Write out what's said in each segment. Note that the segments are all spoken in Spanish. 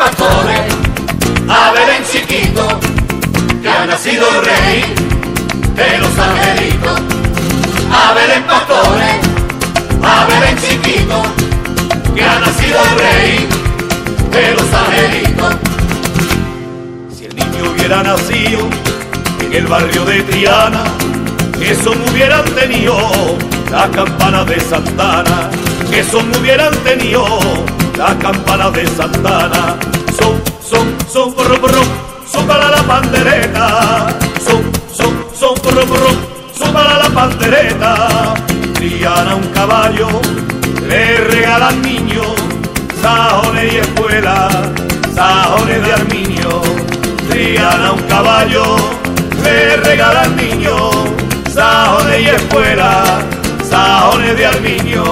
pastores, a Belén chiquito, que ha nacido el rey de los angelitos. A Belén pastores, a Belén chiquito, que ha nacido el rey de los angelitos. Si el niño hubiera nacido en el barrio de Triana, eso no hubieran tenido las campanas de Santana, eso no hubieran tenido las campanas de Santana. Son, son para la pandereta, son para la pandereta. Triana un caballo, le regala al niño, sajones y escuela, sajones de Arminio. Triana un caballo, le regala al niño, sajones y escuela, sajones de Arminio.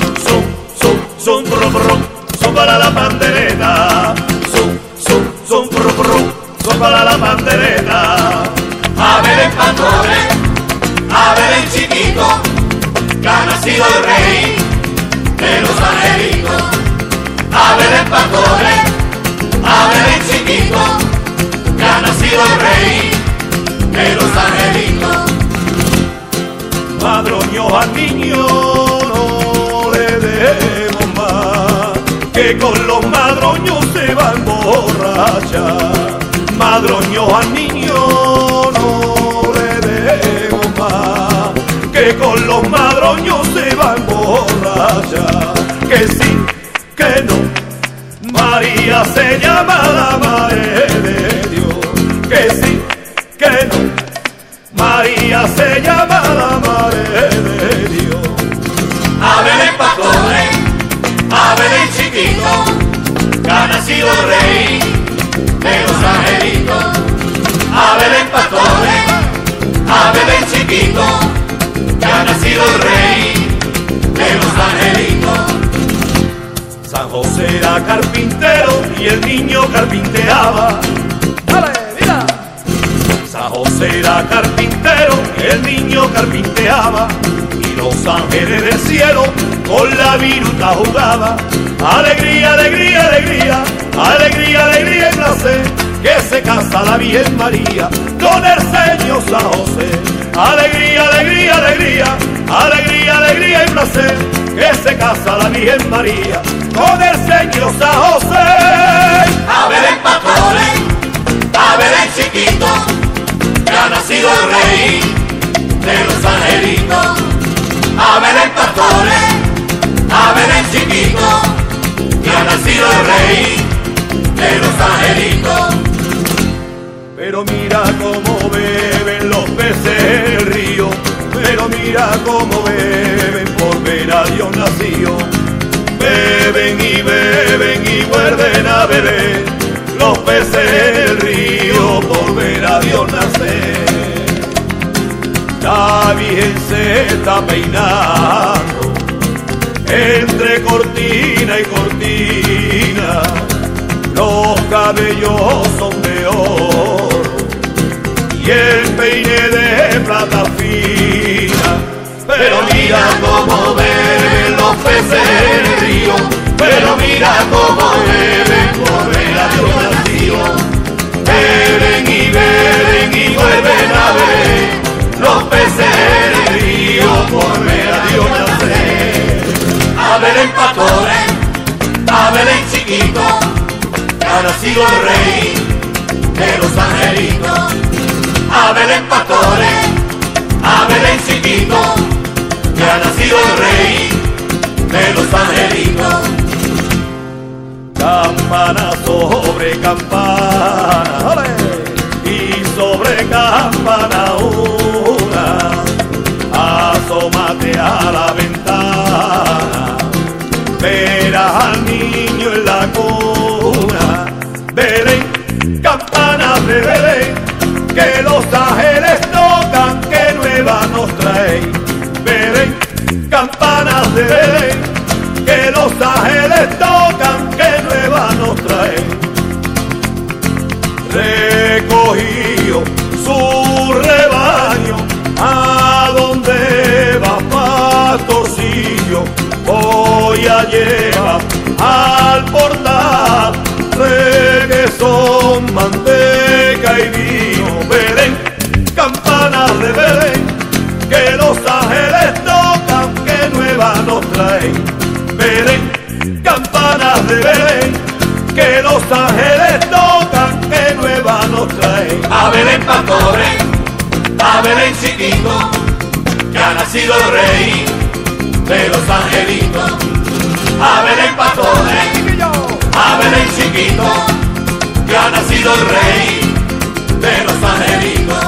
Son para la pandereta, son para la pandereta. A Belén pastores, a Belén chiquito, que ha nacido el rey de los angelitos. A Belén pastores, a Belén chiquito, que ha nacido el rey de los angelitos. Madroño al niño no le demos más, que con los madroños se va a emborrachar. Madroño al niño no le demos más, que con los madroños se va a emborrachar. Que sí, que no, María se llama la madre de Dios. Que sí, que no, María se llama la madre de Dios. A Belén pastores, a Belén chiquito, que ha nacido el rey de los angelitos. A Belén pastores, a Belén chiquito, que ha nacido el rey de los angelitos. San José era carpintero y el niño carpinteaba. ¡Dale, mira! San José era carpintero y el niño carpinteaba. Y los ángeles del cielo con la viruta jugaban. Alegría, alegría, alegría, alegría, alegría y placer, que se casa la Virgen María con el Señor San José. Alegría, alegría, alegría, alegría, alegría y placer, que se casa la Virgen María con el Señor San José. A Belén pastores, a Belén chiquito, que ha nacido el rey de los angelitos. A Belén pastores, a Belén chiquito, que ha nacido el rey de los angelitos. Pero mira cómo beben los peces el río, pero mira cómo beben por ver a Dios nacido. Beben y vuelven a beber los peces del río por ver a Dios nacer. La Virgen se está peinando entre cortina y cortina, los cabellos son de oro y el peine de plata fina. Pero mira cómo beben los peces del río, pero mira cómo beben por ver a Dios nacido. Beben y vuelven a beber los peces del río por ver a Dios nacer. A Belén pastores, a Belén chiquito, que ha nacido el rey de los angelitos. A Belén pastores, a Belén chiquito, que ha nacido el rey de los angelitos. Campana sobre campana, ¡ole! Y sobre campana una, asómate a la ventana, verás al niño en la cuna. Belén, campanas de Belén, que los ángeles tocan, que nueva nos trae. Belén, campanas de Belén, que los ángeles tocan, que nueva nos trae. los ángeles tocan, que nueva nos trae. A Belén pastores, a Belén chiquito, que ha nacido el rey de los angelitos. A Belén pastores, a Belén chiquito, que ha nacido el rey de los angelitos.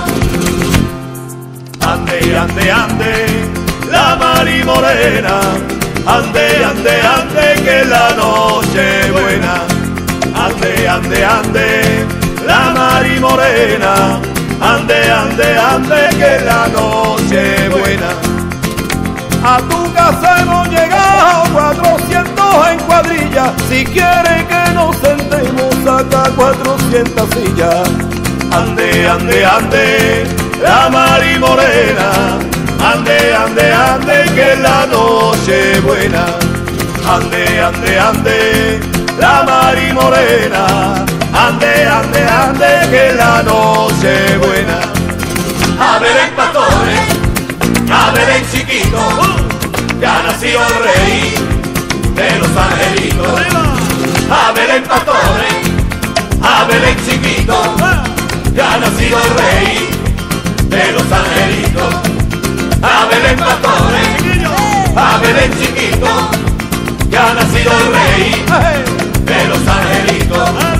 Ande, ande, ande, la Mari Morena, ande, ande, ande, que la noche buena. Ande, ande, ande, la Mari Morena, ande, ande, ande, que la noche buena. A tu casa hemos llegado 400 en cuadrilla, si quiere que nos sentemos saca 400 sillas. Ande, ande, ande, la Mari Morena, ande, ande, ande, que la noche buena. Ande, ande, ande, la Mari Morena, ande, ande, ande, que la noche buena. A Belén pastores, a Belén chiquito, que ha nacido el rey de los angelitos. A Belén pastores, a Belén chiquito, que ha nacido el rey de los angelitos. A Belén pastores, a Belén chiquito, que ha nacido el rey de los angelitos.